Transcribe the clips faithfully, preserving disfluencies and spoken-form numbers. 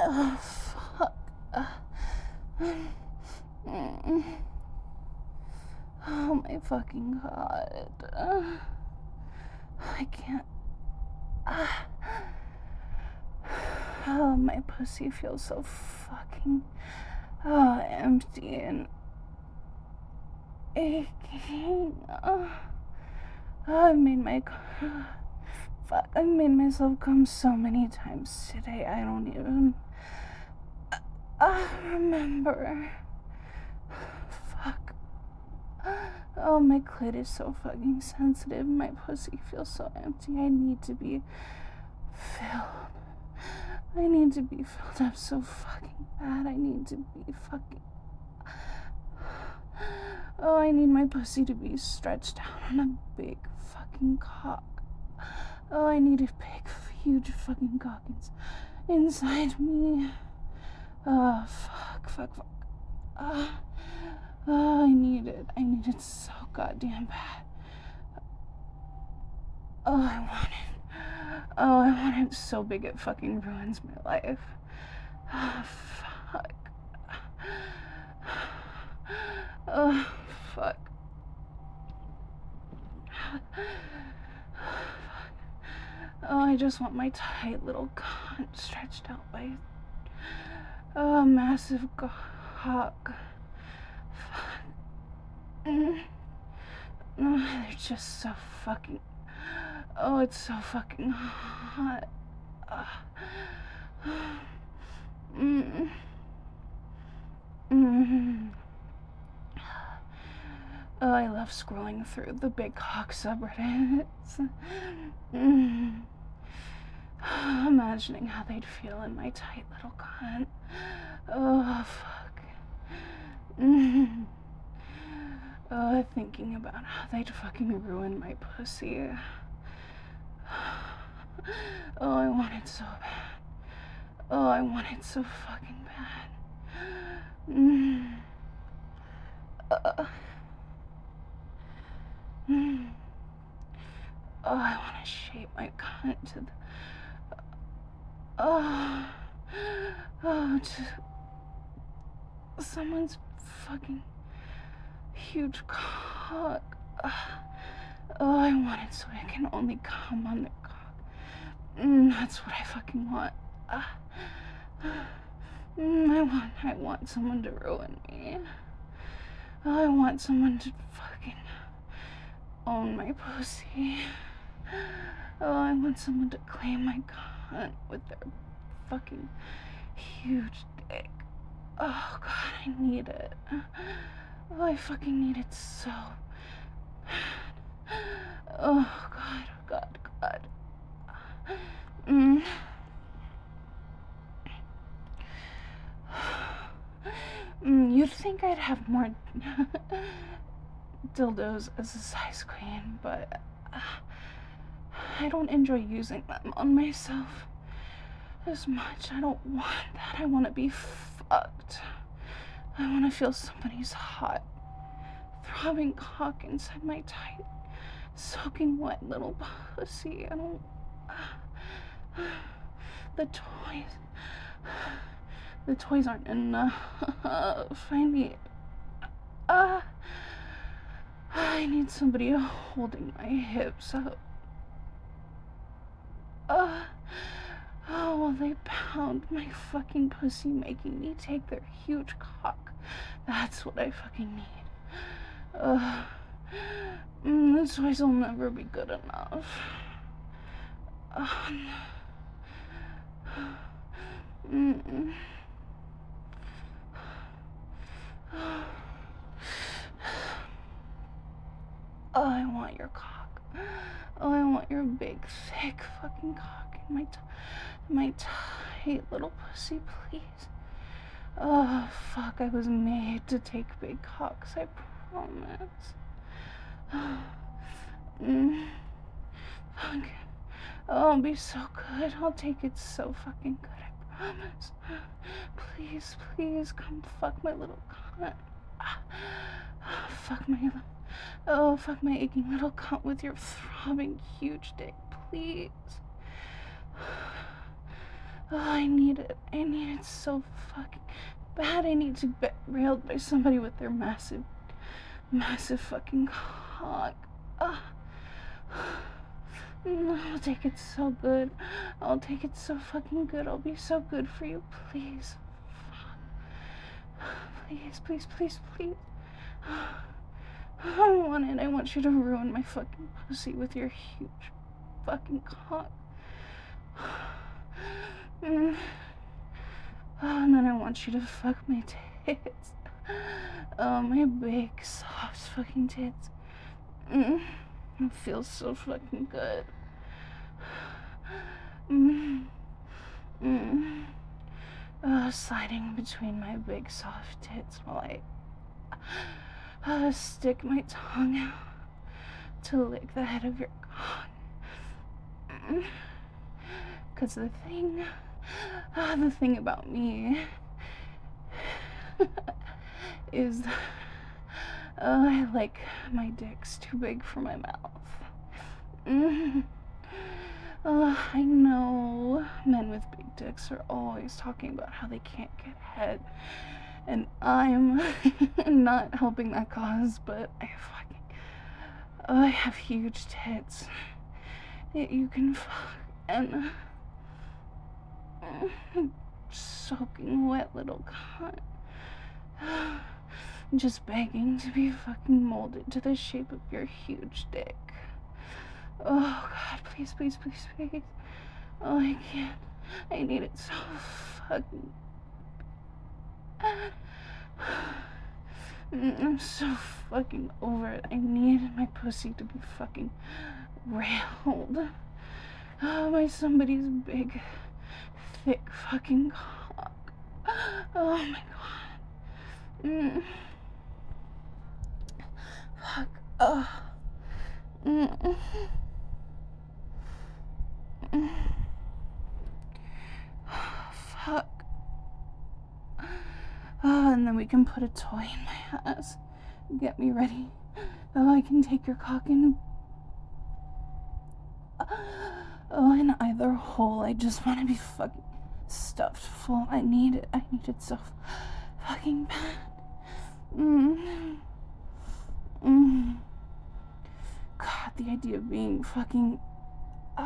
Oh, fuck. Uh, mm. Oh my fucking god. Uh, I can't. Uh, oh, my pussy feels so fucking uh, empty and aching. Uh, I've made my. Uh, fuck, I've made myself come so many times today, I don't even. Uh, remember. Fuck. Oh, my clit is so fucking sensitive. My pussy feels so empty. I need to be filled. I need to be filled up so fucking bad. I need to be fucking. Oh, I need my pussy to be stretched out on a big fucking cock. Oh, I need a big, huge fucking cock inside me. Oh, fuck, fuck, fuck. Uh, oh, I need it. I need it so goddamn bad. Oh, I want it. Oh, I want it so big it fucking ruins my life. Oh, fuck. Oh, fuck. Oh, I just want my tight little cunt stretched out by a oh, massive cock. Mm. Oh, they're just so fucking. Oh, it's so fucking hot. Uh. Mm. Mm. Oh, I love scrolling through the big cock subreddits. Mm. Imagining how they'd feel in my tight little cunt. Oh, fuck. Mm. Oh, thinking about how they'd fucking ruin my pussy. Oh, I want it so bad. Oh, I want it so fucking bad. Mm. Uh. Mm. Oh, I want to shape my cunt to the. Oh. Oh, to someone's fucking huge cock. Oh, I want it so I can only come on the cock. Mm, that's what I fucking want. Uh, mm, I want, I want someone to ruin me. Oh, I want someone to fucking own my pussy. Oh, I want someone to claim my cunt with their fucking huge dick. Oh, God, I need it. Oh, I fucking need it so bad. Oh, God, God, God. Mm. Mm, you'd think I'd have more dildos as a size queen, but uh, I don't enjoy using them on myself as much. I don't want that. I want to be fucked. I want to feel somebody's hot, throbbing cock inside my tight, soaking wet little pussy. I don't. Uh, the toys. The toys aren't enough. I need. Uh, I need somebody holding my hips up. Uh, oh, while they pound my fucking pussy, making me take their huge cock. That's what I fucking need. Uh, mm, the toys will never be good enough. Uh, mm-mm. Oh, I want your cock. Oh, I want your big, thick fucking cock in my, t- my tight little pussy, please. Oh, fuck, I was made to take big cocks, I promise. mm. Fuck. Oh, it'll be so good. I'll take it so fucking good, I promise. Please, please, come fuck my little cunt. Oh, fuck my little... Oh, fuck my aching little cunt with your throbbing huge dick, please. Oh, I need it. I need it so fucking bad. I need to get railed by somebody with their massive, massive fucking cock. Uh, I'll take it so good. I'll take it so fucking good. I'll be so good for you. Please. Please, please, please, please. I don't want it. I want you to ruin my fucking pussy with your huge fucking cock. Mm. Oh, and then I want you to fuck my tits. Oh, my big, soft fucking tits. Mm. It feels so fucking good. Mm. Mm. Uh, sliding between my big, soft tits while I uh, stick my tongue out to lick the head of your cock. Mm. Cause the thing, uh, the thing about me is, uh, I like my dicks too big for my mouth. Mm. Uh, I know men with big dicks are always talking about how they can't get head, and I'm not helping that cause, but I fucking, I have huge tits that you can fuck, and soaking wet little cunt. Just begging to be fucking molded to the shape of your huge dick. Oh God, please, please, please, please. Oh, I can't. I need it so fucking. I'm so fucking over it. I need my pussy to be fucking railed. Oh, by somebody's big, thick fucking cock. Oh my God. Mm. Fuck. Oh. Mm. Mm. Fuck. Oh, and then we can put a toy in my ass. Get me ready. Oh, I can take your cock and. Oh, in either hole. I just want to be fucking stuffed full. I need it. I need it so fucking bad. Mm. Mm. God, the idea of being fucking uh,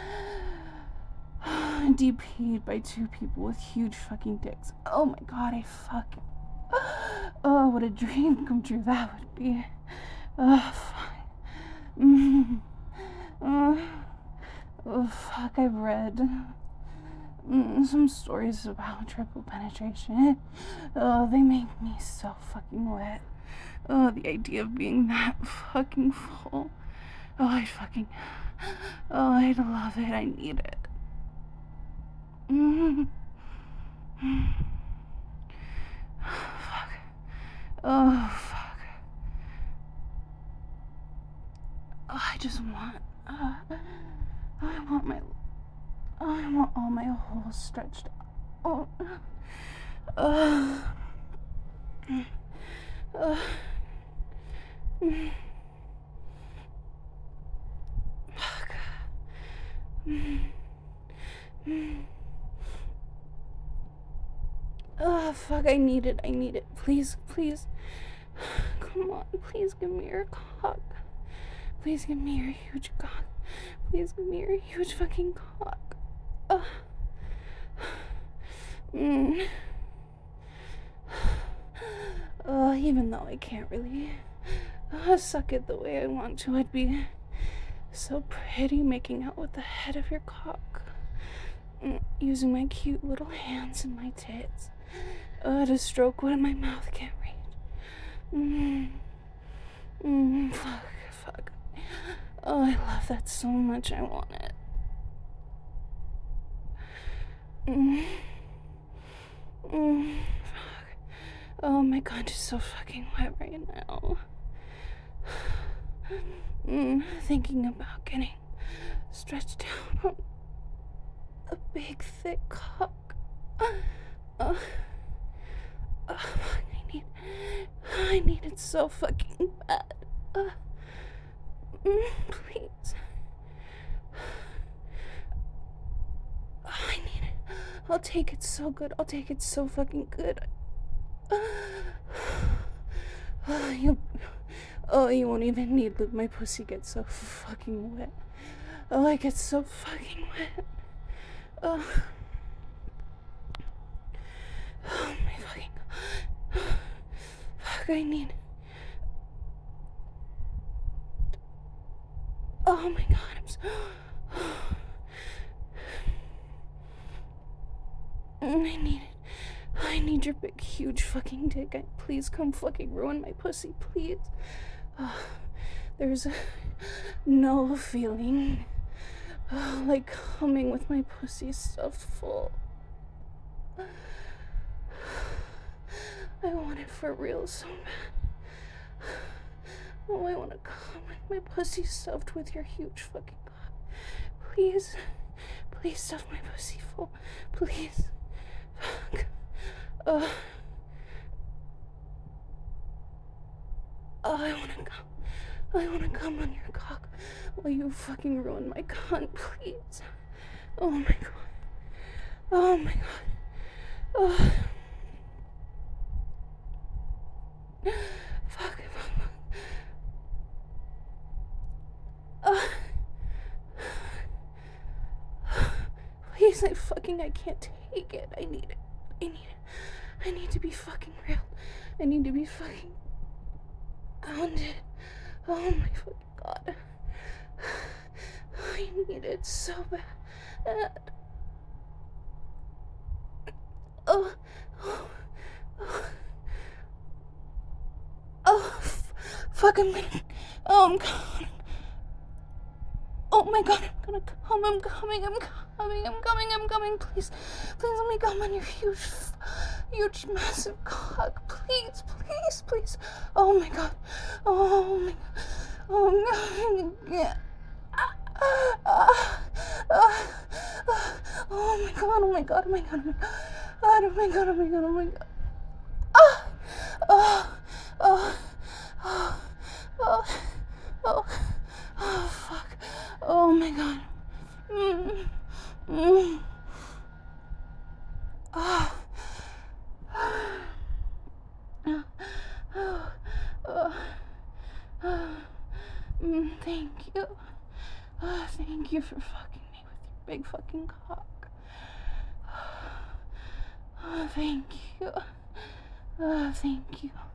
D P'd by two people with huge fucking dicks. Oh my God, I fucking. Oh, what a dream come true that would be. Oh, fuck. Mm. Uh, oh, fuck, I've read mm, some stories about triple penetration. Oh, they make me so fucking wet. Oh, the idea of being that fucking full. Oh, I'd fucking. Oh, I'd love it. I need it. Mm. Fuck. Oh, fuck. Oh, I just want. Uh, I want my. Oh, I want all my holes stretched out. Oh. Uh. Uh. Mm. Fuck. Mm. Mm. Oh, fuck, I need it, I need it. Please, please. Come on, please give me your cock. Please give me your huge cock. Please give me your huge fucking cock. Uh. Mm. Uh, even though I can't really uh, suck it the way I want to, I'd be so pretty making out with the head of your cock. Mm, using my cute little hands and my tits uh, to stroke what my mouth can't reach. Mm. Mm, fuck, fuck. Oh, I love that so much. I want it. Mm. Mm, fuck. Oh, my God, is so fucking wet right now. Mm, thinking about getting stretched out on a big, thick cock. Uh, uh, uh, I need, I need it so fucking bad. Uh, mm, please. I need it. I'll take it so good. I'll take it so fucking good. Oh, you, oh, you won't even need lube. My pussy gets so fucking wet. Oh, it gets so fucking wet. Oh, oh my fucking God. Fuck, I need. Oh my God, I'm so. I need it. I need your big, huge fucking dick. I, please come fucking ruin my pussy, please. Oh, there's a, no feeling oh, like coming with my pussy stuffed full. I want it for real so bad. Oh, I want to come with my pussy stuffed with your huge fucking cock. Please, please stuff my pussy full. Please. Fuck. Uh, oh, I wanna come. I wanna come on your cock while you fucking ruin my cunt, please. Oh my God. Oh my God. Oh. Fuck. Uh. Please, I fucking, I can't take it. I need it. I need it. I need to be fucking real. I need to be fucking pounded. Oh my fucking God. I need it so bad. Oh. Oh. Oh. Oh. F- fuck, I'm gonna. Oh, I'm coming. Oh my God, I'm gonna come. I'm coming. I'm coming. I'm coming. I'm coming. Please. Please let me come on your huge, huge, massive cock. Please. Please. Please. Oh my God. Oh my God. Oh my God. Oh my God. Oh my God. Oh my God. Oh my God. Oh my God. Oh my God. Oh my God. Oh. Oh. Oh. Oh. Oh. Oh. Oh, fuck. Oh my God. Mm. Mm. Oh. Oh. Oh. Oh. Mm, thank you. Oh, thank you for fucking me with your big fucking cock. Oh, thank you. Oh, thank you.